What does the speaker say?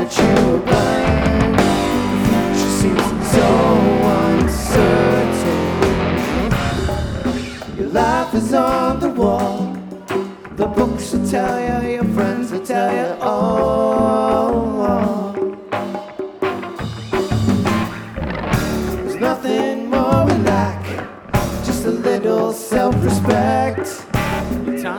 that you were blind. The future seems so uncertain. Your life is on the wall. The books will tell you, your friends will tell you all. There's nothing more we lack, just a little self-respect.